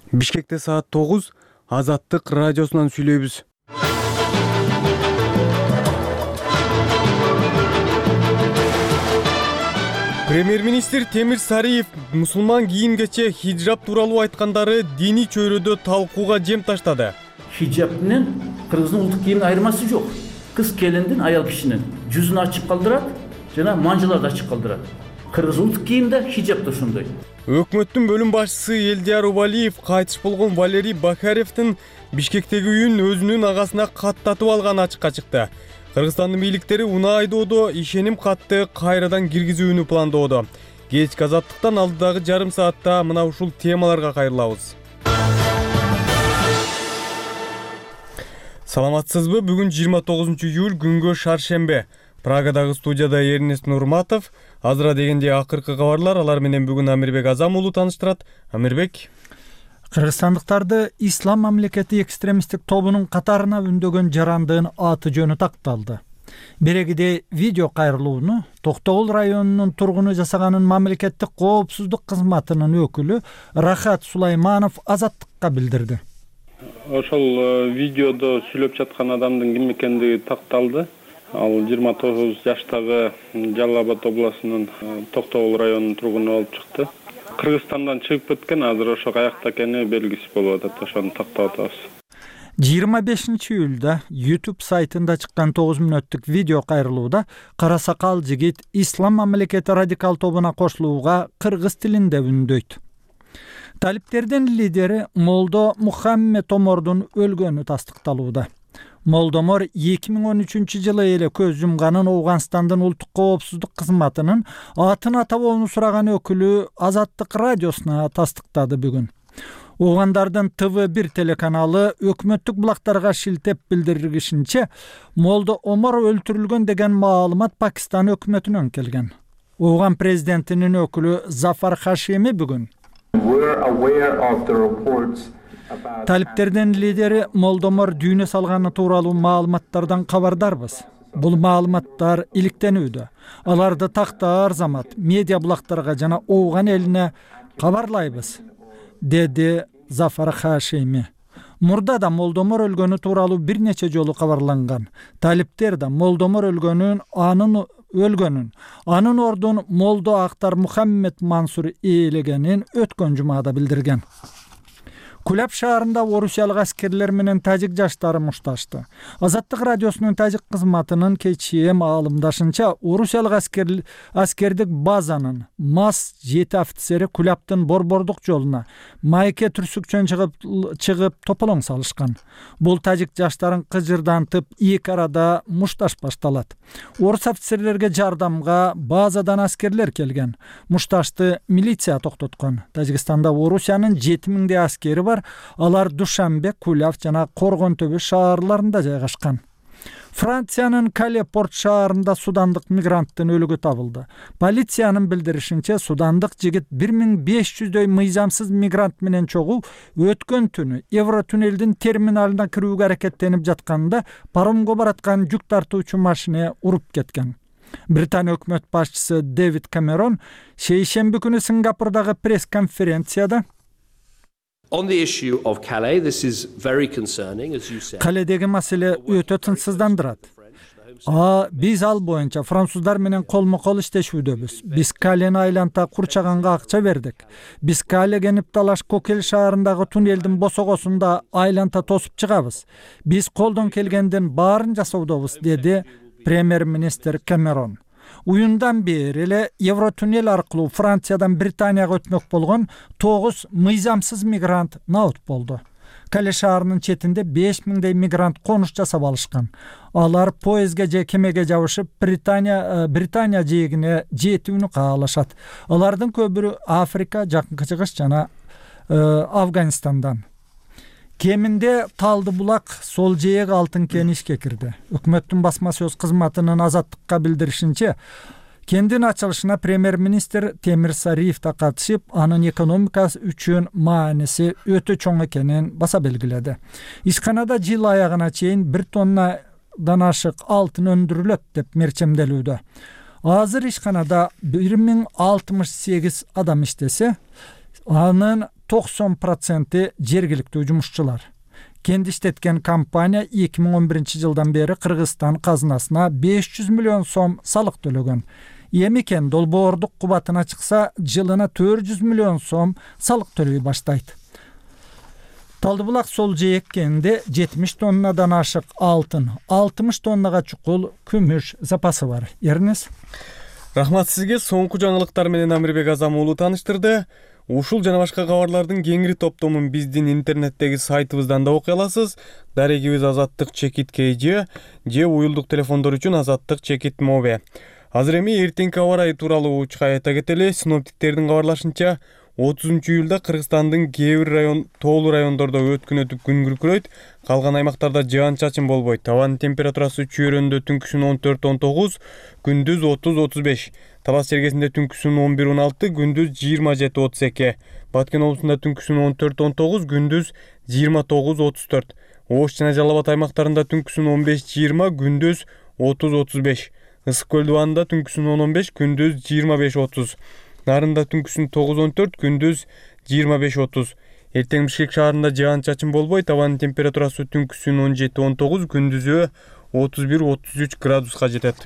Бишкекте саат 9 Азаттык радиосунан сүйлөйбүз. Премьер-министр Темир Сариев мусулман кийимгече хиджаб тууралуу айткандары диний чөйрөдө талкууга жем таштады. Хиджаб менен кыргыздын улуттук кийимин айырмасы жок. Кыз келиндин, аял кишинин жүзүн ачык калдырат жана манжыларды ачык калдырат. Кыргыз улуттук кийимде хиджаб да ошондой. Өкмөттүн бөлүм башчысы Элдияр Убалиев кайтыш болгон Валерий Бакаревдин Бишкектеги үйүн өзүнүн агасына каттатып алганы ачыкка чыкты. Кыргызстандын бийликтери унаа айдоодо ишеним катты кайрадан киргизүүнү пландоодо. Кечки Азаттыктан алдыдагы жарым саатта мына ушул темаларга кайрылабыз. Саламатсызбы? Бүгүн 29 июль күнгө шаршембе. Прагадагы студияда Эрнест Нурматов. Азыра дегенде акыркы кабарлар, алар менен бүгүн Амирбек Азам уулу тааныштырат. Амирбек. Кыргызстандыктарды ислам мамлекети экстремисттик тобунун катарына үндөгөн жарандын аты жөнү такталды. Берегиде видео кайрылууну Токтогул районунун тургуну жасаганын мамлекеттик коопсуздук кызматынын өкүлү Рахат Сулайманов Азаттыкка билдирди. Ошол видеодо сүйлөп жаткан адамдын ким экендиги такталды. Ал 29 жаштагы Жалал Абад областынын Токтогул районунун тургуну болуп чыкты. Кыргызстандан чыгып кеткен, азыр ошо каякта экени белгисиз болуп атат, ошону тактап атабыз. 25 июлда YouTube сайтында чыккан 9 мүнөттүк видео кайрылууда кара сакал жигит ислам мамлекети радикал тобуна кошулууга кыргыз тилинде үндөйт. Талиптердин лидери Молдо Мухаммед Омордун өлгөнү тастыкталууда. Молдомор 2013 жылы эле көз жумганын Ооганстандын улуттук коопсуздук кызматынын атын атабоону сураган өкүлү Азаттык радиосуна тастыктады бүгүн. Оогандардын ТВ1 телеканалы өкмөттүк булактарга шилтеп билдиргишинче, Молдо Омор өлтүрүлгөн деген маалымат Пакистан өкмөтүнөн келген. Ооган президентинин өкүлү Зафар Хашеми бүгүн Талиптердин лидери Молдомор дүйнө салганы тууралуу маалыматтардан кабардарбыз. Бул маалыматтар иликтенүүдө. Аларды такта арзамат медиа булактарга жана Ооган элине кабарлайбыз, деди Зафар Хашеми. Мурда да Молдомор өлгөнү тууралуу бир нече жолу кабарланган. Талиптер да Молдомор өлгөнүн, анын ордун Молдо Актар Мухаммед Мансур ээлегенин өткөн жумада билдирген. Кулап шаарында орусиялык аскерлер менен тажик жаштары мушташты. Азаттык радиосунун тажик кызматынын кечээ маалымдашынча, орусиялык аскердик базанын МАС 7 офицери Кулаптын борбордук жолуна майке түрсүкчөн чыгып тополоң салышкан. Бул тажик жаштарын кыжырдантып, эки арада мушташ башталат. Орус офицерлерге жардамга базадан аскерлер келген. Мушташты милиция токтоткон. Тажикстанда Орусиянын 7000 аскери бар. Алар Душанбе, Кулав жана Коргонтөбө шаарларында жайгашкан. Франциянын Кале порт шаарында судандык мигранттын өлүгү табылды. Полициянын билдиришинче, судандык жигит 1500дөй мыйзамсыз мигрант менен чогуу өткөн түнү Евротуннелдин терминалына кирүүгө аракеттенип жатканда паромго бараткан жүк тартуучу машина уруп кеткен. Британия өкмөт башчысы Дэвид Камерон шейшемби күнү Сингапурдагы пресс-конференцияда Каледеги маселе өтө тынчсыздандырат. Биз ал боюнча француздар менен колмо-кол иштешүүдөбүз. Биз Калени айланта курчаганга акча бердик. Биз Калеге Нипталаш Кокел шаарындагы туннелдин босогосунда айланта тосуп чыгабыз. Биз колдон келгендин баарын жасоодобуз, деди премьер-министр Камерон. Уюндан бери эле Евротуннел аркылуу Франциядан Британияга өтмөк болгон 9 мыйзамсыз мигрант наут болду. Кале шаарынын четинде 5000дей мигрант конуш жасап алышкан. Алар поездге же кемеге жабышып Британия жээгине жетүүнү каалашат. Алардын көбүрү Африка, Жакынкы Чыгыш жана Афганистандан. Кеминде Талдыбулак сол жээк алтын кени ишке кирди. Өкмөттүн басма сөз кызматынын Азаттыкка билдиришинче, кендин ачылышына премьер-министр Темир Сариев да катышып, анын экономикасы үчүн мааниси өтө чоң экенин баса белгиледи. Ишканада жыл аягына чейин 1 тоннадан ашык алтын өндүрүлөт деп мерчемделүүдө. Азыр ишканада 1068 адам иштесе, анын 90% жергиликтүү жумушчулар. Kendi işletken kampanya 2011-жылдан beri Kırgızstan казынасына 500 milyon so'm sалық төлөгөн. Емекен долбоордук кубатына чыкса, жылына 400 milyon so'm sалық төлөй баштайт. Талдыбулак сол жээккенде 70 тоннадан ашык алтын, 60 тоннага чукул күмүш запасы бар. Эрнес. Рахмат сизге. Соңку жаңылыктар менен Амирбек Азам уулу тааныштырды. Ушул жана башка кабарлардын кеңири топтомун биздин интернеттеги сайтыбыздан да окуй аласыз. Дарегибиз Азаттык Чекит KG же уюлдук телефондор үчүн Азаттык Чекит Мобе. Азыр эми эртеңки аба ырайы тууралуу учка айта кетели. Синоптиктердин кабарлашынча 30-июлда Кыргызстандын кээ бир тоолуу райондордо өткүнөтүп күн күркүрөйт, калган аймактарда жаан-чачын болбойт. Табан температурасы чүйрөндө түнкүсүн 14-19, күндүз 30-35. Талас жергесинде түнкүсүн 11-16, күндүз 27-32. Баткен облусунда түнкүсүн 14-19, күндүз 29-34. Ош жана Жалал Абад аймактарында түнкүсүн 15-20, күндүз 30-35. Ысык көл дубанында түнкүсүн 10-15, күндүз 25-30. Нарында түнкүсүн 9-14, күндүз 25-30. Эртең Бишкек шаарында жаан-чачын болбойт. Табан температурасы түнкүсүн 17-19, күндүзү 31-33 градуска жетет.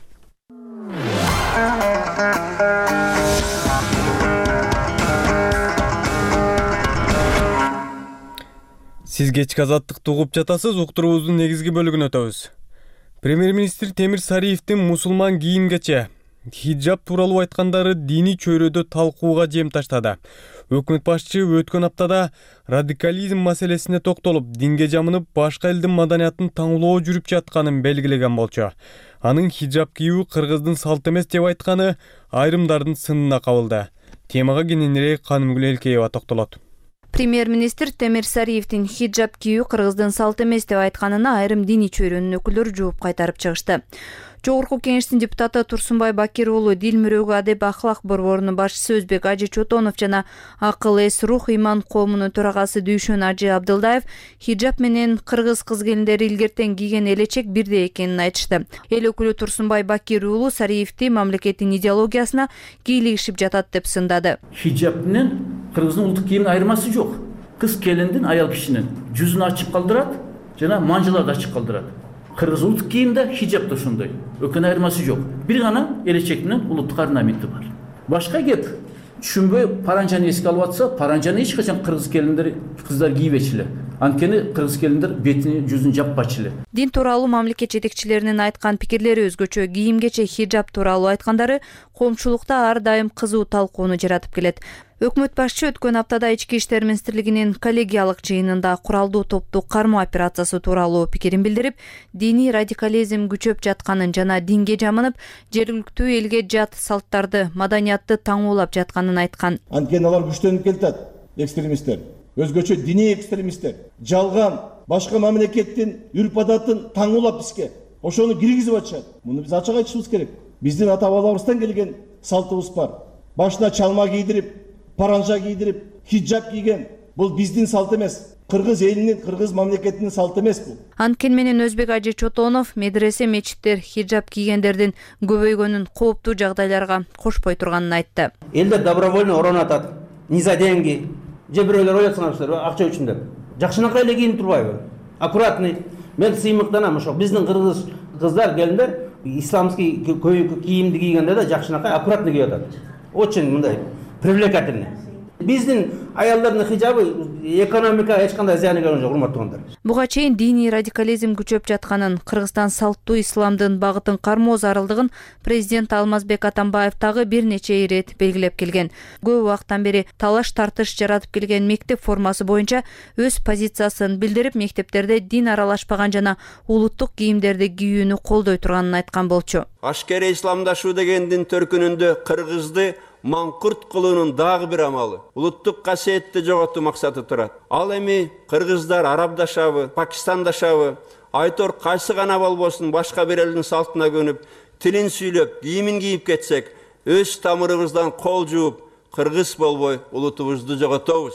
Сиз кечки Азаттыкты угуп жатасыз. Уктуруубуздун негизги бөлүгүнө өтөбүз. Премьер-министр Темир Сариевдин мусулман кийимгече хиджаб тууралуу айткандары диний чөйрөдө талкууга жем таштады. Өкмөт башчы өткөн аптада радикализм маселесине токтолуп, динге жамынып, башка элдин маданиятын таңлоо жүрүп жатканын белгилеген болчу. Анын хиджаб кийүү кыргыздын салт эмес деп айтканы айрымдардын сынына кабылды. Темага кененирээк Канымгүл Элкеева токтолот. Премьер-министр Темир Сариевдин хиджаб кийүү кыргыздын салт эмес деп айтканына айрым диний чөйрөнүн өкүлдөрү жооп кайтарып чыгышты. Жогорку Кеңештин депутаты Турсунбай Бакир уулу Дил мөрөгү адеп ахлак борборунун башчысы Өзбек Ажы Чотонов жана Акыл эс рух иман коомунун төрагасы Дүйшөн Ажы Абдылдаев хиджаб менен кыргыз кыз-келиндери илгертен кийген элечек бирдей экенин айтышты. Эл өкүлү Турсунбай Бакир уулу Сариевди мамлекеттин идеологиясына кийлигишип жатат деп сындады. Хиджаб менен кыргыздын улуттук кийиминин айырмасы жок. Кыз келиндин, аял кишинин жүзүн ачык калтырат жана манжыларды ачык калтырат. Кыргыз улуттук кийимде хиджаб да ошондой. Өкөн айырмасы жок. Бир гана элечек менен улуттук орнаменти бар. Башка кеп түшүнбөй паранжаны эске алып атса, паранжаны эч качан кыргыз келиндер, кыздар кийбечү эле. Анткени кыргыз келиндер бетин, жүзүн жаппачу эле. Дин тууралуу мамлекет жетекчилеринин айткан пикирлери өзгөчө. Кийимгече хиджаб тууралуу айткандары коомчулукта ар дайым кызуу талкууну жаратып келет. Өкмөт башчы өткөн аптада Ички иштер министрлигинин коллегиялык жыйынында куралдуу топту кармоо операциясы тууралуу пикирин билдирип, диний радикализм күчөп жатканын жана динге жамынып, жергиликтүү элге жат салттарды, маданиятты таңуулап жатканын айткан. Анткени алар күчтөнүп келатат, экстремисттер. Өзгөчө диний экстремисттер жалган башка мамлекеттин үрп-адатын таңуулап бизге ошону киргизип атышат. Муну биз ачык айтышыбыз керек. Биздин ата-бабаларыбыздан келген салтыбыз бар. Башына чалма кийдирип, паранжа кийдирип, хиджаб кийген. Бул биздин салт эмес. Кыргыз элинин, кыргыз мамлекетинин салты эмес бул. Анткени менен Өзбек Ажы Чотонов медресе, мечиттер хиджаб кийгендердин көбөйгөнүн кооптуу жагдайларга кошпой турганын айтты. Элдер добровольно оронатат. Не за деньги. Же бирөөлөр ойлотсоңуздар, акча үчүн деп. Жакшынакай эле кийинип турбайбы? Аккуратный. Мен сыймыктанам ошо. Биздин кыргыз кыздар, келиндер исламский кийимди кийгенде да жакшынакай аккуратный кийип атат. Очень мындай привлекательный. Биздин аялдардын хиджабы экономикага эч кандай зыяны келген жок, урматтуугандар. Буга чейин диний радикализм күчөп жатканын, Кыргызстан салттуу исламдын багытын кармоо зарылдыгын президент Алмазбек Атамбаев дагы бир нече ирет белгилеп келген. Көп убакыттан бери талаш-тартыш жаратып келген мектеп формасы боюнча өз позициясын билдирип, мектептерде дин аралашпаган жана улуттук кийимдерди кийүүнү колдой турганын айткан болчу. Ашкере исламдашуу дегендин төркүнүндө кыргызды маңкурт кылуунун дагы бир амалы. Улуттук касиетти жоготуу максаты турат. Ал эми кыргыздар арабдашабы, пакистандашабы, айтор кайсы гана болбосун башка бир элдин салтына көнүп, тилин сүйлөп, кийимин кийип кетсек, өз тамырыбыздан кол жууп, кыргыз болбой улутубузду жоготобуз.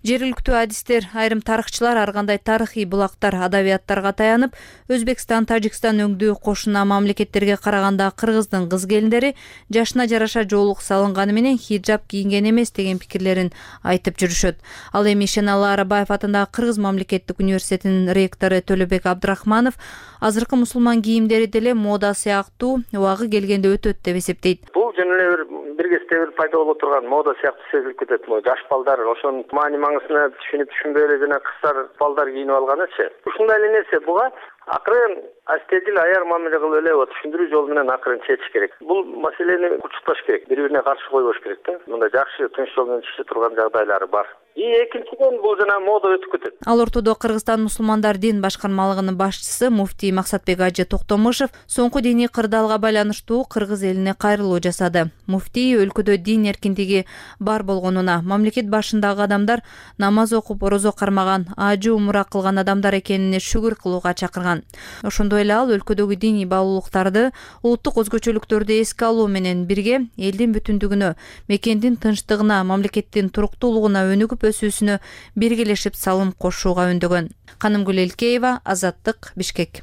Жергиликтүү адистер, айрым тарыхчылар ар кандай тарыхый булактар, адабияттарга таянып, Өзбекстан, Тажикстан өңдүү кошуна мамлекеттерге караганда кыргыздын кыз келиндери жашына жараша жоолук салынганы менен хиджаб кийинген эмес деген пикирлерин айтып жүрүшөт. Ал эми Шеналы Арабаев атындагы Кыргыз мамлекеттик университетинин ректору Төлөбек Абдрахманов азыркы мусулман кийимдери деле мода сыяктуу убагы келгенде өтөт деп эсептейт. Бул жана эле бир кезде пайда боло турган мода сыяктуу сезилип кетет. Жаш балдар ошонун маани маңызына түшүнүп түшүнбөй эле жана кыздар балдар кийинип алганычы. Ушундай эле нерсе буга акырын астедил аяр мамиле кылып эле түшүндүрүү жолу менен акырын чечиш керек. Бул маселени курчутпаш керек, бири-бирине каршы койбош керек да. Мындай жакшы тынч жол менен чече турган жагдайлары бар. Экинчиден бул жана мода өтүп кетет. Ал ортодо Кыргызстан мусулмандар дин башкармалыгынын башчысы муфтий Максатбек Ажы Токтомушев соңку диний кырдаалга байланыштуу кыргыз элине кайрылуу жасады. Муфтий өлкөдө дин эркиндиги бар болгонуна, мамлекет башындагы адамдар намаз окуп, орозо кармаган, ажы умура кылган адамдар экенине шүгүр кылууга чакырган. Ошондой эле ал өлкөдөгү диний баалуулуктарды, улуттук өзгөчөлүктөрдү эске алуу менен бирге элдин бүтүндүгүнө, мекендин тынчтыгына, мамлекеттин туруктуулугуна өнүгүп өсүүсүнө биргелешип салым кошууга үндөгөн. Канымгүл Элкеева, Азаттык, Бишкек.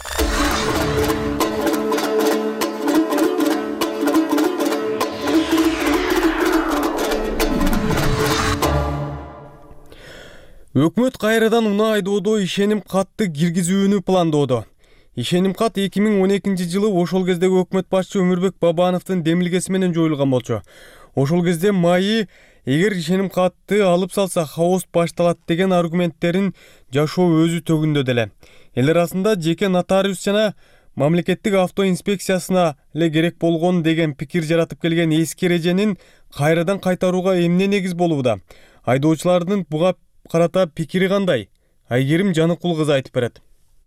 Өкмөт кайрадан унаа айдоодо ишеним катты киргизүүнү пландоодо. Ишеним кат 2012 жылы ошол кездеги өкмөт башчы Өмүрбек Бабановдун демилгеси менен жоюлган болчу. Ошол кезде майы эгер ишеним катты алып салса хаос башталат деген аргументтерин жашоо өзү төгүндө деле. Эл арасында жеке нотариус жана мамлекеттик автоинспекциясына эле керек болгон деген пикир жаратып келген эски эреженин кайрадан кайтарууга эмне негиз болууда? Айдоочулардын буга карата пикири кандай? Айгерим Жаныкул кызы айтып берет.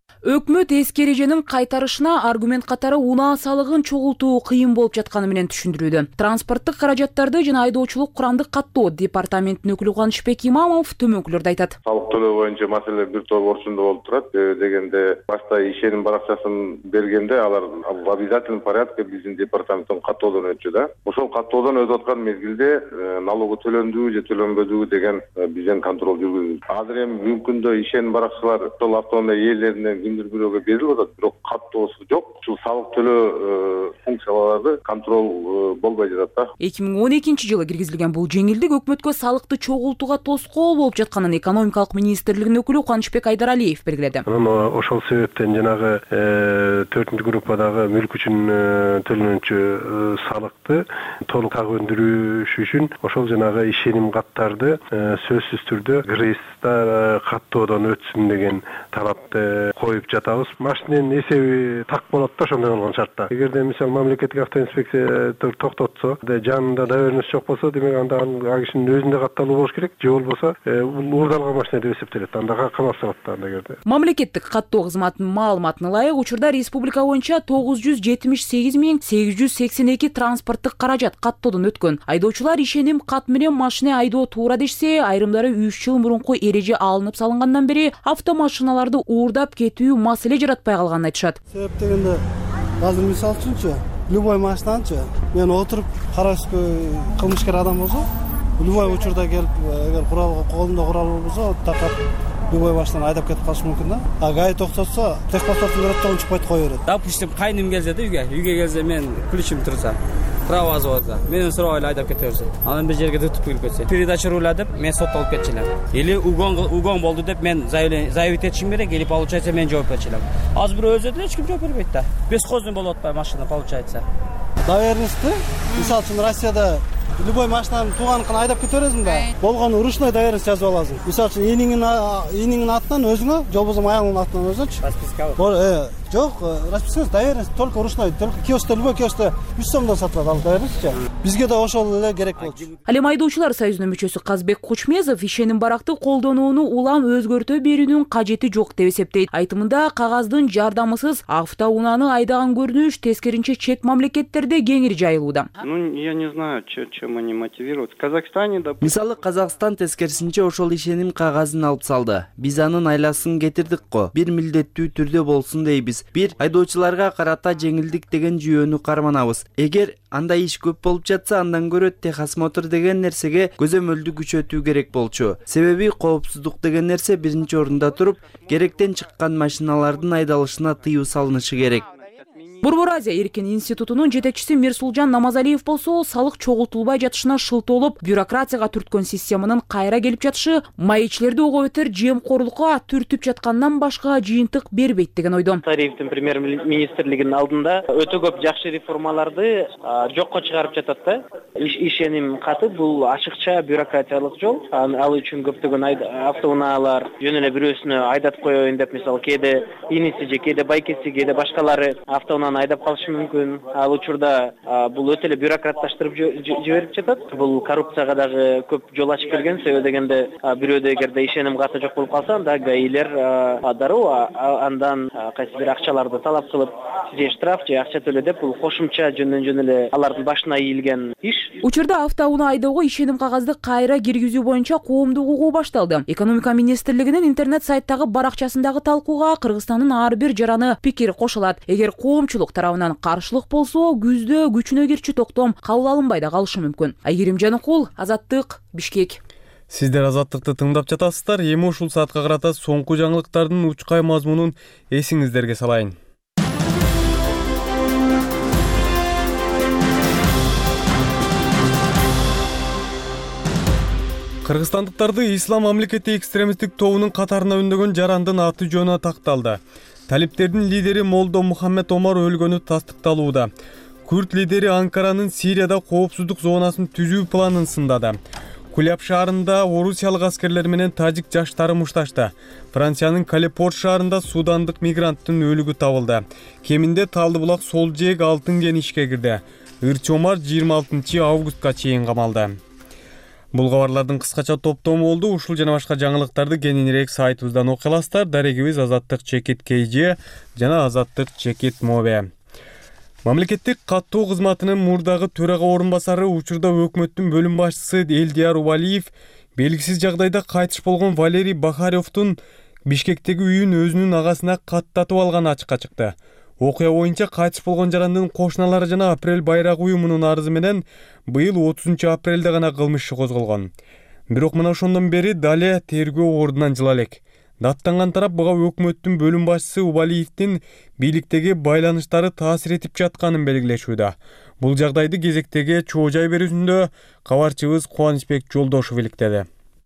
Өкмөт эски эреженин кайтарышына аргумент катары унаа салыгын чогултуу кыйын болуп жатканы менен түшүндүрүүдө. Транспорттук каражаттарды жана айдоочулук курамдык каттоо департаментинин өкүлү Кубанычбек Имамов төмөнкүлөрдү айтат. Салык төлөө боюнча маселе бир топ орчунда болуп турат дегенде башта ишеним баракчасын бергенде алар в обязательном порядке биздин департаменттен каттоодон өтчү да. Ошол каттоодон өтүп аткан мезгилде налогу төлөндүбү же төлөнбөдүбү деген бизден контроль жүргүзүлдү. Азыр эми бүгүнкү күндө ишеним баракчалар ошол автоунаа ээлеринен кимдир бирөөгө берилип атат, бирок каттоосу жок. Ушул салык төлөө функциялары контроль болбой жатат да. 2012 жылы киргизилген бул жеңилдик өкмөткө салыкты чогултууга тоскоол болуп жатканын экономикалык министрлигинин өкүлү Кубанычбек Айдаралиев белгиледи. Ошол себептен жанагы 4-группадагы мүлк үчүн төлөнүүчү салыкты толук өндүрүш үчүн ошол жанагы ишеним каттарды сөзсүз түрдө кыргызстан каттоодон өтсүн деген талапты коюп жатабыз. Машиненин эсеби так болот да ошондой болгон шартта. Эгерде мисалы мамлекеттик автоинспекция токтотсо, жанында доверенность жок болсо, демек анда ал кишинин өзүндө катталуу болуш керек, же болбосо уурдалган машина деп эсептелет. Анда камап салат да анда жерде. Мамлекеттик каттоо кызматынын маалыматына ылайык, учурда республика боюнча 978.882 транспорттук каражат каттоодон өткөн. Айдоочулар ишеним кат менен машина айдоо туура дешсе, айрымдары 3 жыл мурунку эреже алынып салынгандан бери автомашиналарды уурдап кетүү маселе жаратпай калганын айтышат. Себеп дегенде азыр мисалы үчүнчү любой машинанчы мен отуруп карашпай кылмышкер адам болсо, любой учурда келип эгер колунда курал болсо такап любой машинаны айдап кетип калышы мүмкүн да. А гай токтотсо техпаспортун көрөт да унчуп коюп койбойт. Допустим, кайным келсе да үйгө келсе мен ключим турса, права болсо, менен сурабай эле айдап кете берсе. Анан бир жерге түтүп келип кетсе, передача руля деп мен соттолуп кетчүлөр. Или угон болду деп мен заявить этишим керек, или получается мен жооп берчүлөр. Азыр бирөө өзү деле эч ким жооп бербейт да. Бескозный болуп атпайбы машина получается. Доверенности, мисалы үчүн Россияда любой машинаны тууганыкына айдап кете бересиң да. Болгону ручной доверенность жазып аласың. Мисалы үчүн эниңин атынан өзүңө, же болбосо аялыңдын атынан өзүнчү. Расписка. Жок, расписка доверенность только ручной, только киоскта, любой киоскта 100 сомдон сатылат ал доверенностьчу. Бизге да ошол эле керек болчу. Ал эми айдоочулар союзунун мүчөсү Казбек Кучмезов ишеним баракты колдонууну улам өзгөртө берүүнүн кажети жок деп эсептейт. Айтымында кагаздын жардамысыз автоунааны айдаган көрүнүш тескеринче чет мамлекеттерде кеңири жайылууда. Я не знаю, чем они мотивируют. В Казахстане, мисалы Казакстан тескерисинче ошол ишеним кагазын алып салды. Биз анын айласын кетирдик го. Бир милдеттүү түрдө болсун дейбиз. биз. Бир, айдоочуларга карата жеңилдик деген жүйөнү карманабыз. Эгер андай иш көп болуп жатса, андан көрө техосмотр деген нерсеге көзөмөлдү күчөтүү керек болчу. Себеби коопсуздук деген нерсе биринчи орунда туруп, керектен чыккан машиналардын айдалышына тыюу салынышы керек. Борбор Азия эркин институтунун жетекчиси Мирсулжан Намазалиев болсо, салык чогултулбай жатышына шылтоолуп, бюрократияга түрткөн системанын кайра келип жатышы маекчилерди ого бетер жемкорлукка түртүп жаткандан башка жыйынтык бербейт деген ойдо. Тариевдин премьер-министрлигинин алдында өтө көп жакшы реформаларды жокко чыгарып жатат да. Ишеним каты бул ачыкча бюрократиялык жол. Ал үчүн көптөгөн автоунаалар жөн эле бирөөсүнө айдатып коеюн деп, мисалы кээде иниси же кээде байкеси кээде башкалары автоунааны айдап калышы мүмкүн. Ал учурда бул өтө эле бюрократташтырып жиберип жатат. Бул коррупцияга дагы көп жол ачып берген. Себеби дегенде бирөөдө эгерде ишеним каты жок болуп калса, анда гаилер дароо андан кайсы бир акчаларды талап кылып, же штраф же акча төлө деп, бул кошумча жөн эле алардын башына ийилген иш. Учурда автоунаа айдоого ишеним кагазды кайра киргизүү боюнча коомдук угуу башталды. Экономика министрлигинин интернет сайттагы баракчасындагы талкууга Кыргызстандын ар бир жараны пикир кошулат. Эгер коомчулук тарабынан каршылык болсо, күздө күчүнө кирчү токтом кабыл алынбай да калышы мүмкүн. Айгерим Жаныкул, Азаттык, Бишкек. Сиздер Азаттыкты тыңдап жатасыздар. Эми ушул саатка карата соңку жаңылыктардын учкай мазмунун эсиңиздерге салайын. Кыргызстандыктарды Ислам мамлекети экстремисттик тобунун катарына үндөгөн жарандын аты жөнү такталды. Талиптердин лидери Молдо Мухаммед Омар өлгөнү тастыкталууда. Күрд лидери Анкаранын Сирияда коопсуздук зонасын түзүү планын сындады. Куляб шаарында орусиялык аскерлер менен тажик жаштары мушташты. Франциянын Калепорт шаарында судандык мигранттын өлүгү табылды. Кеминде Талдыбулак сол жээк алтын кен ишке кирди. Ырчы Омар 26 августка чейин камалды. Бул кабарлардын кыскача топтому болду. Ушул жана башка жаңылыктарды кененирээк сайтыбыздан окуй аласыздар. Дарегибиз Азаттык Чекит КЖ жана Азаттык Чекит Мобе. Мамлекеттик каттоо кызматынын мурдагы төрага орун басары учурда өкмөттүн бөлүм башчысы Элдияр Убалиев белгисиз жагдайда кайтыш болгон Валерий Бахаревдун Бишкектеги үйүн өзүнүн агасына каттатып алганы ачыкка чыкты. Окуя боюнча кайтыш болгон жарандын кошуналары жана Апрель байрагы уюмунун арызы менен быйыл 30 апрелде гана кылмыш иши козголгон. Бирок мына ошондон бери дале тергөө ордунан жыла элек. Даттанган тарап буга өкмөттүн бөлүм башчысы Убалиевдин бийликтеги байланыштары таасир этип жатканын белгилешүүдө. Бул жагдайды кезектеги чоо жай берүүсүндө кабарчыбыз Кубанычбек Жолдошов иликтеди.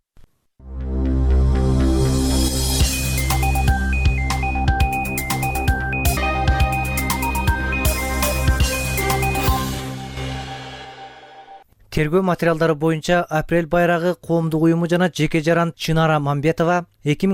Тергөө материалдары боюнча Апрель байрагы коомдук уюму жана жеке жаран Чынара Мамбетова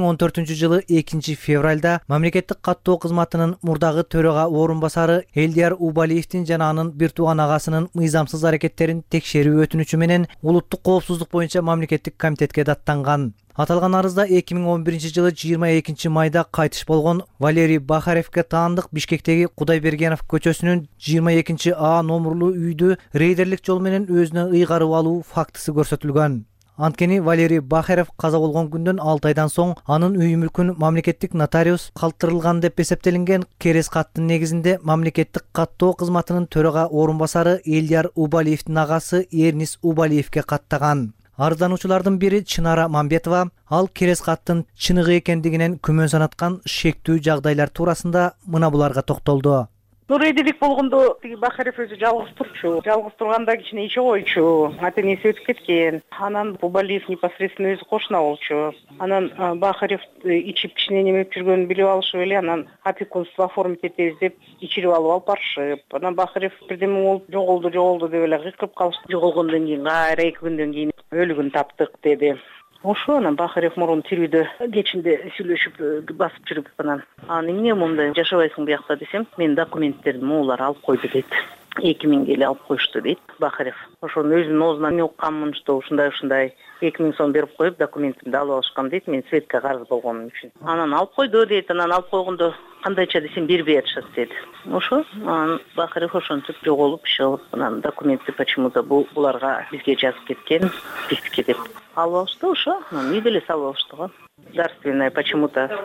2014 2 февралда мамлекеттик каттоо кызматынын мурдагы төрага орун басары Элдияр Убалиевдин жана анын бир тууган агасынын мыйзамсыз аракеттерин текшерүү өтүнүчү менен улуттук коопсуздук боюнча мамлекеттик комитетке даттанган. Аталган арызда 2011 22 майда кайтыш болгон Валерий Бахаревке таандык Бишкектеги Кудайбергенов көчөсүнүн 22 А номурлуу үйдү рейдерлик жол менен өзүнө ыйгарып алуу фактысы көрсөтүлгөн. Анткени Валерий Бахарев каза болгон күндөн 6 айдан соң анын үй мүлкүн мамлекеттик нотариус калтырылган деп эсептелинген керес каттын негизинде мамлекеттик каттоо кызматынын төрага орун басары Элдияр Убалиевдин агасы Эрнис Убалиевке каттаган. Арыздануучулардын бири Чынара Мамбетова ал керес каттын чыныгы экендигинен күмөн санаткан шектүү жагдайлар туурасында мына буларга токтолду. Рейдерлик болгондо тиги Бахарев өзү жалгыз турчу. Жалгыз турганда кичине иши койчу. Ата энеси өтүп кеткен. Анан Убалиев непосредственно өзү кошуна болчу. Анан Бахарев ичип кичине немеп жүргөнүн билип алышып эле анан опекунство оформить этебиз деп ичирип алып барышып. Анан Бахарев бирдеме болуп жоголду деп эле кыйкырып калышты. Жоголгондон кийин кайра 2 күндөн кийин өлүгүн таптык деди. Ошо анан Бахарев мурун тирүүдө кечинде сүйлөшүп басып жүрүп анан эмне мындай жашабайсың биякта десем, мен документтерди могулар алып койду дейт. 2000 эле алып коюшту дейт Бахарев. Ошонун өзүнүн оозунан эмне укканмын, что ушундай 2000 сом берип коюп документимди алып алышкан дейт, мен светке карыз болгонум үчүн. Анан алып койду дейт, анан алып койгондо кандайча десем бербей атышат деди. Ошо анан Бахарев ошентип жоголуп чыгып, анан документти почему-то буларга бизге жазып кеткен, бизге деп алып алышты. Ошо үйдө эле салып алышты го. Дарственное почему-то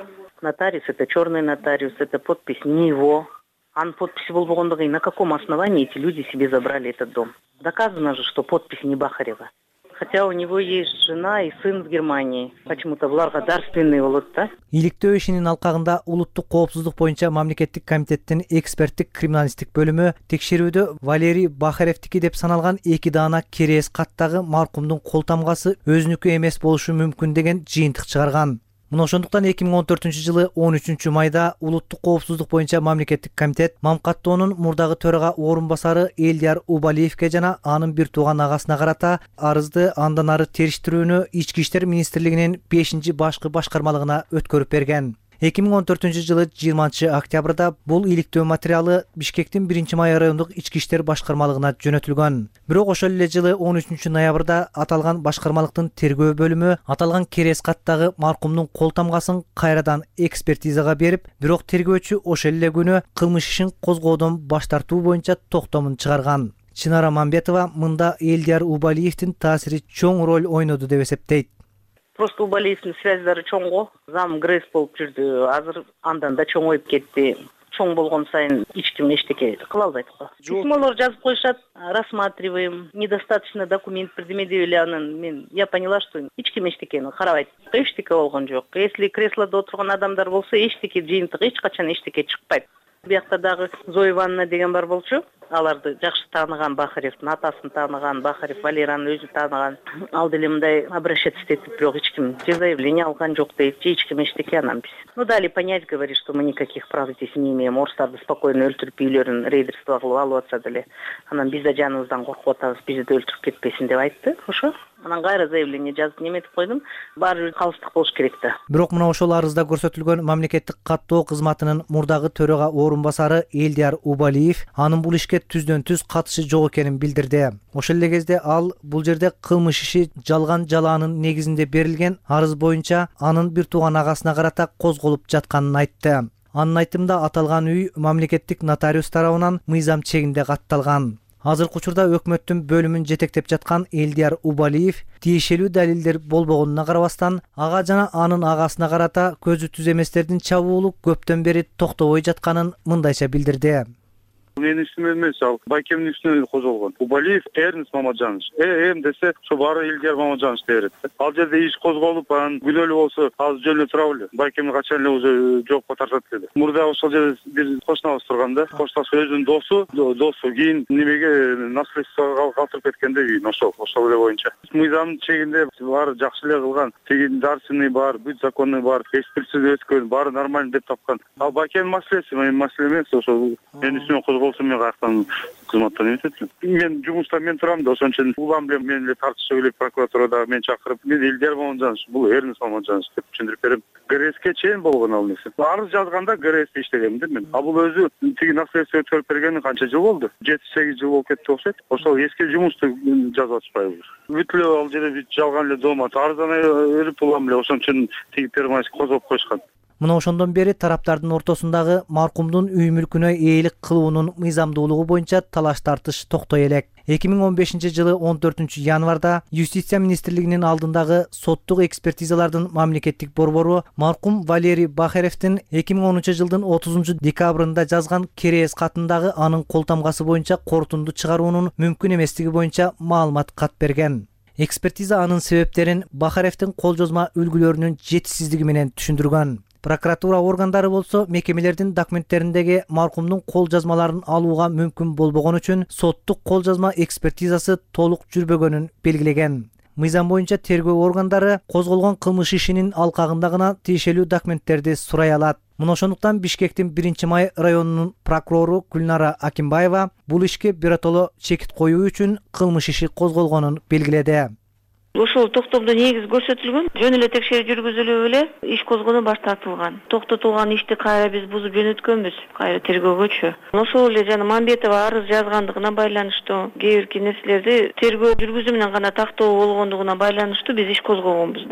нотариус, это черный нотариус, это подпись не его. Анын подписи болбогондугу, на каком основании эти люди себе забрали этот дом? Доказано же, что подпись не Бахарева. Хотя у него есть жена и сын в Германии. Почему-то буларга дарственный болот да. Иликтөө ишинин алкагында улуттук коопсуздук боюнча мамлекеттик комитеттин эксперттик криминалисттик бөлүмү текшерүүдө Валерий Бахаревдики деп саналган 2 даана керес каттагы маркумдун кол тамгасы өзүнүкү эмес болушу мүмкүн деген жыйынтык чыгарган. Мына ошондуктан 2014-жылы 13-майда улуттук коопсуздук боюнча мамлекеттик комитет Мамкаттоонун мурдагы төрага орун басары Элдияр Убалиевке жана анын бир тууган агасына карата арызды андан ары териштирүүнү Ички иштер министрлигинин 5-башкы башкармалыгына өткөрүп берген. 2014-жылы 20-октябрда бул иликтөө материалы Бишкектин 1-май райондук ички иштер башкармалыгына жөнөтүлгөн. Бирок ошол эле жылы 13-ноябрда аталган башкармалыктын тергөө бөлүмү аталган керес каттагы маркумдун кол тамгасын кайрадан экспертизага берип, бирок тергөөчү ошол эле күнү кылмыш ишин козгоодон баш тартуу боюнча токтомун чыгарган. Чынара Мамбетова мында Элдияр Убалиевдин таасири чоң роль ойноду деп эсептейт. Просто Убалиевдин связьдары чоңго, зам ГРЭС болуп жүрдү. Азыр андан да чоңоюп кетти. Чоң болгон сайын эч ким эчтеке кыла албайт го. Письмолор жазып коюшат, рассматриваем, недостаточно документ бирдеме деп эле анын мен я поняла, что эч ким эчтекени карабайт. Эчтеке болгон жок. Если креслодо отурган адамдар болсо эчтеке жыйынтык эч качан эчтеке чыкпайт. Биякта дагы Зоя Ивановна деген бар болчу. Аларды жакшы тааныган Бахаревдин атасын тааныган, Бахарев Валеранын өзү тааныган. Ал деле мындай обращаться этип, бирок эч ким заявление алган жок дейт, эч ким эчтеке анан биз. Ну дали понять, говорит, что мы никаких прав здесь не имеем. Орустарды спокойно өлтүрүп үйлөрүн рейдерство кылып алып атса деле. Анан биз да жаныбыздан коркуп атабыз, бизди да өлтүрүп кетпесин деп айтты. Ошо. Анан кайра заявление жазып неметип койдум. Баары бир калыстык болуш керек да. Бирок мына ошол арызда көрсөтүлгөн мамлекеттик каттоо кызматынын мурдагы төрага орун басары Элдияр Убалиев анын бул ишке түздөн-түз катышы жок экенин билдирди. Ошол эле кезде ал бул жерде кылмыш иши жалган жалаанын негизинде берилген арыз боюнча анын бир тууган агасына карата козголуп жатканын айтты. Анын айтымында аталган үй мамлекеттик нотариус тарабынан мыйзам чегинде катталган. Азыркы учурда өкмөттүн бөлүмүн жетектеп жаткан Элдияр Убалиев тиешелүү далилдер болбогонуна карабастан ага жана анын агасына карата көзү түз эместердин чабуулу көптөн бери токтобой жатканын мындайча билдирди. Менин үстүмө эмес, ал Байкемдин үстүнө козголгон. Убалиев Эрнест Мамаджанович. Эм десе, ошо баары Элдияр Мамаджанович деп берет. Ал жерде иш козголуп, анан күнөөлүү болсо, азыр жөн эле тура беле. Байкемди качан эле уже жоопко тартат эле. Мурда ошол жерде бир кошунабыз турганда, кошташ өзүнүн досу кийин немеге наследствого калтырып кеткенде үйүн ошол эле боюнча. Мыйзамдын чегинде баары жакшы эле кылган. Тиги дарственный бар, бүт законный бар, экспертиза өткөн, баары нормально деп тапкан. Ал Байкем маселеси, менин маселем эмес, ошол менин үстүмө болсо мен каяктан кызматтан өтөтмүн. Мен жумушта мен турам да, ошон үчүн улам билем мен эле тартышып эле прокуратурада мен чакырып, мен Элдияр Мамаджанович, бул Эрнест Мамаджанович деп түшүндүрүп берем. ГРСке чейин болгон ал нерсе. Арыз жазганда ГРСте иштегем да мен. А бул өзү тиги наследство өткөрүп бергени канча жыл болду? 7-8 жыл болуп кетти окшойт. Ошол эски жумушту жазып атышпайбы? Бүт эле ал жерде жалган эле дом, арыздан өлүп улам эле, ошон үчүн тиги перманент козгоп коюшкан. Мына ошондон бери тараптардын ортосундагы маркумдун үй мүлкүнө ээлик кылуунун мыйзамдуулугу боюнча талаш тартыш токтой элек. 2015-жылы 14 январда Юстиция министрлигинин алдындагы соттук экспертизалардын мамлекеттик борбору маркум Валерий Бахаревдин 2010-жылдын 30 декабрында жазган керес катындагы анын кол тамгасы боюнча корутунду чыгаруунун мүмкүн эместиги боюнча маалымат кат берген. Экспертиза анын себептерин Бахаревдин кол жазма үлгүлөрүнүн жетишсиздиги менен түшүндүргөн. Прокуратура органдары болсо мекемелердин документтериндеги маркумдун кол жазмаларын алууга мүмкүн болбогон үчүн соттук кол жазма экспертизасы толук жүрбөгөнүн белгилеген. Мыйзам боюнча тергөө органдары козголгон кылмыш ишинин алкагында гана тиешелүү документтерди сурай алат. Мына ошондуктан Бишкектин 1-май районунун прокурору Гүлнара Акимбаева бул ишке биротоло чекит коюу үчүн кылмыш иши козголгонун белгиледи. Ошол токтомдо негиз көрсөтүлгөн, жөн эле текшерүү жүргүзүлүп эле иш козгонуу баш тартылган. Токтотулган ишти кайра биз бузуп жөнөткөнбүз, кайра тергөөгөчү. Ошол эле жана Мамбетова арыз жазгандыгына байланыштуу, кээ бир нерселерди тергөө жүргүзүү менен гана тактоо болгондугуна байланыштуу биз иш козгогонбуз да.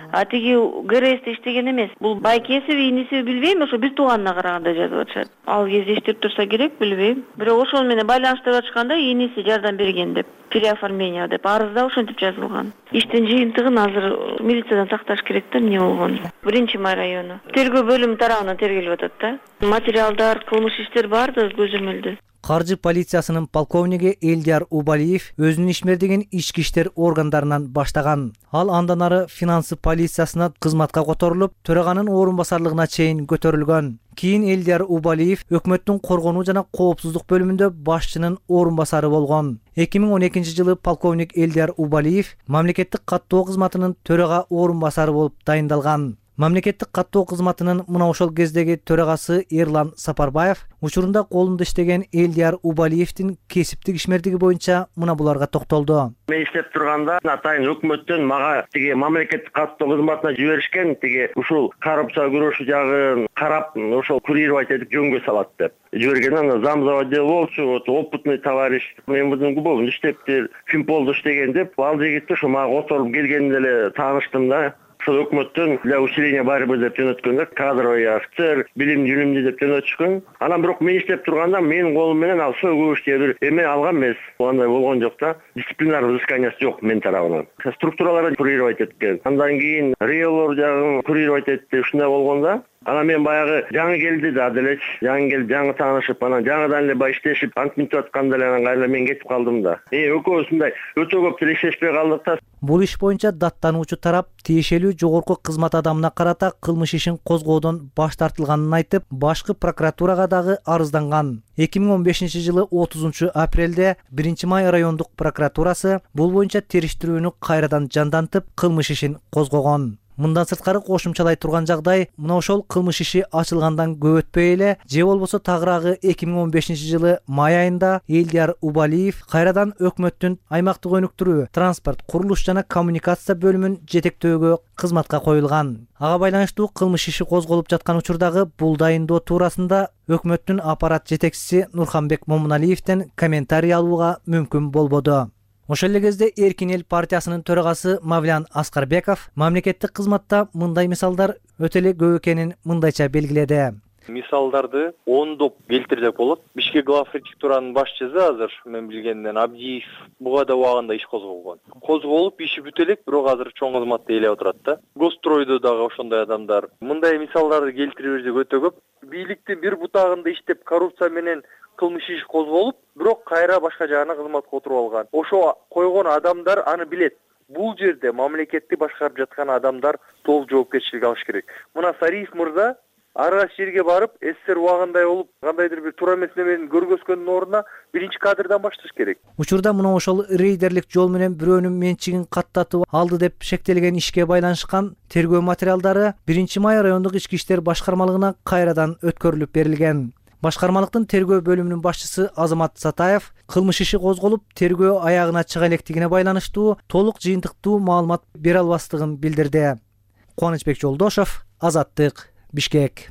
Тиги ГРСте иштеген эмес. Бул байкесиби, инисиби билбейм, ошо бир тууганына караганда жазып атышат. Ал кезде иштеп турса керек, билбейм. Бирок ошол менен байланыштырып атышканда иниси жардам берген деп, переоформление деп арызда ошентип жазылган. Иштин жыйынтыгын азыр милициядан такташ керек да, эмне болгон. 1-Май району. Тергөө бөлүмү тарабынан тергелип атат да. Материалдар, кылмыш иштер бар да көзөмөлдө. Каржы полициясынын полковниги Элдияр Убалиев өзүнүн ишмердигин ички иштер органдарынан баштаган. Ал андан ары финансы полициясына кызматка которулуп, төраганын орун басарлыгына чейин көтөрүлгөн. Кийин Элдияр Убалиев өкмөттүн коргонуу жана коопсуздук бөлүмүндө башчынын орун басары болгон. 2012-жылы полковник Элдияр Убалиев мамлекеттик каттоо кызматынын төрага орун басары болуп дайындалган. Мамлекеттик каттоо кызматынын мына ошол кездеги төрагасы Эрлан Сапарбаев учурунда колунда иштеген Элдияр Убалиевдин кесиптик ишмердиги боюнча мына буларга токтолду. Мен иштеп турганда атайын өкмөттөн мага тиги мамлекеттик каттоо кызматына жиберишкен, тиги ушул коррупция күрөшүү жагын карап, ошол курировать этип жөнгө салат деп жиберген. Аны замзаводдел болчу, опытный товарищ, МВДнын губовун иштептир, Финполдо иштеген деп, ал жигитти ушу мага отуруп келгенде эле тааныштым да. Ошол өкмөттөн для усиления борьбы деп жөнөткөндөр, кадровый офицер, билим жүрүмдүү деп жөнөтүшкөн. Анан бирок мен иштеп турганда менин колум менен ал сөгүш же бир эме алган эмес. Андай болгон жок да. Дисциплинардык взысканиясы жок мен тарабынан. Структураларды курировать эткен. Андан кийин риэлор жагын курировать этти, ушундай болгондо анан мен баягы жаңы келди да делеч, жаңы келип, жаңы таанышып, анан жаңыдан эле баягы иштешип, антиминтип атканда эле анан кайра мен кетип калдым да. Экөөбүздай өтө көп тирешешпей калдык да. Бул иш боюнча даттануучу тарап тиешелүү жогорку кызмат адамына карата кылмыш ишин козгоодон баш тартылганын айтып, башкы прокуратурага дагы арызданган. 2015-жылы 30-апрелде 1-Май райондук прокуратурасы бул боюнча териштирүүнү кайрадан жандантып, кылмыш ишин козгогон. Мындан сырткары кошумчалай турган жагдай, мына ошол кылмыш иши ачылгандан көп өтпөй эле, же болбосо тагыраагы 2015-жылы май айында Элдияр Убалиев кайрадан өкмөттүн аймактык өнүктүрүү, транспорт, курулуш жана коммуникация бөлүмүн жетектөөгө кызматка коюлган. Ага байланыштуу кылмыш иши козголуп жаткан учурдагы бул дайындоо туурасында өкмөттүн аппарат жетекчиси Нурханбек Момуналиевден комментарий алууга мүмкүн болбоду. Ошол эле кезде Эркин эл партиясынын төрагасы Мавлян Аскарбеков мамлекеттик кызматта мындай мисалдар өтө эле көп экенин мындайча белгиледи. Мисалдарды ондоп келтирсек болот. Бишкек главпредфектуранын башчысы азыр мен билгенден Абдиев буга да убагында иш козголгон. Козголуп иши бүтө элек, бирок азыр чоң кызматта элеп отурат да. Гостройдо дагы ошондой адамдар. Мындай мисалдарды келтире берсек өтө көп. Бийликтин бир бутагында иштеп коррупция менен кылмыш иш козголуп, бирок кайра башка жагына кызматка отуруп алган. Ошо койгон адамдар аны билет. Бул жерде мамлекетти башкарып жаткан адамдар толук жоопкерчилик алыш керек. Мына Сариев мырза ар жерге барып, СССР убагындай болуп, кандайдыр бир туура эмес неменин көргөзгөндүн ордуна биринчи кадрдан башташ керек. Учурда мына ошол рейдерлик жол менен бирөөнүн менчигин каттатып алды деп шектелген ишке байланышкан тергөө материалдары 1-Май райондук ички иштер башкармалыгына кайрадан өткөрүлүп берилген. Башкармалыктын тергөө бөлүмүнүн башчысы Азамат Сатаев кылмыш иши козголуп, тергөө аягына чыга электигине байланыштуу толук жыйынтыктуу маалымат бере албастыгын билдирди. Кубанычбек Жолдошов, Азаттык, Бишкек.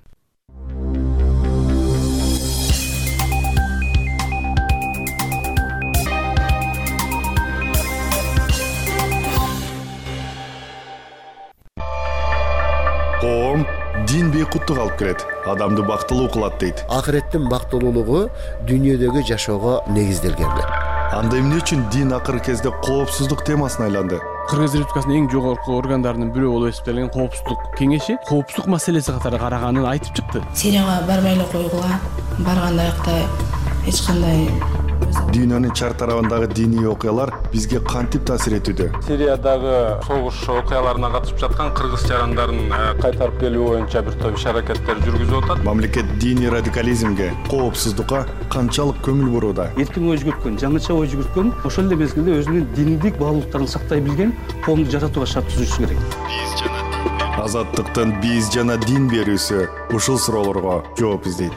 Коом дин бейкуттук алып келет, адамды бактылуу кылат дейт. Акыреттин бактылуулугу дүйнөдөгү жашоого негизделген. Анда эмне үчүн дин акыркы кезде коопсуздук темасына айланды? Кыргыз Республикасынын эң жогорку органдарынын бирөө болуп эсептелген коопсуздук кеңеши коопсуздук маселеси катары караганын айтып чыкты. Сирияга барбай эле койгула, барганда аякта эч кандай Дүйнөнүн чар тарабындагы диний окуялар бизге кантип таасир этүүдө? Сириядагы согуш окуяларына катышып жаткан кыргыз жарандарын кайтарып келүү боюнча бир топ иш-аракеттер жүргүзүп атат. Мамлекет диний радикализмге, коопсуздукка канчалык көңүл бурууда? Эркин ой жүгүрткөн, жаңыча ой жүгүрткөн, ошол эле мезгилде өзүнүн диндик баалуулуктарын сактай билген коомду жаратууга шарт түзүшү керек. Азаттыктын биз жана дин берүүсү ушул суроолорго жооп издейт.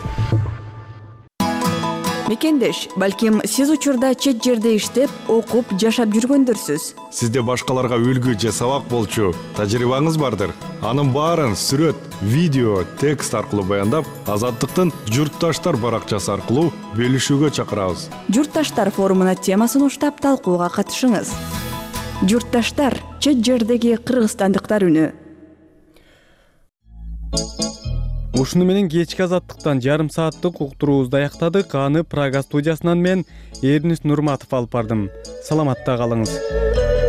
Мекендеш, балким сиз учурда чет жерде иштеп, окуп, жашап жүргөндөрсүз. Сизде башкаларга үлгү же сабак болчу тажрыйбаңыз бардыр. Анын баарын сүрөт, видео, текст аркылуу баяндап, Азаттыктын Журтташтар баракчасы аркылуу бөлүшүүгө чакырабыз. Журтташтар форумуна темасын уштап талкууга катышыңыз. Журтташтар — чет жердеги кыргызстандыктар үнү. ушуну менен кечки азаттыктан жарым сааттык уктуруубузду аяктадык. Аны Прага студиясынан мен Эрнис Нурматов алып бардым. Саламатта калыңыз.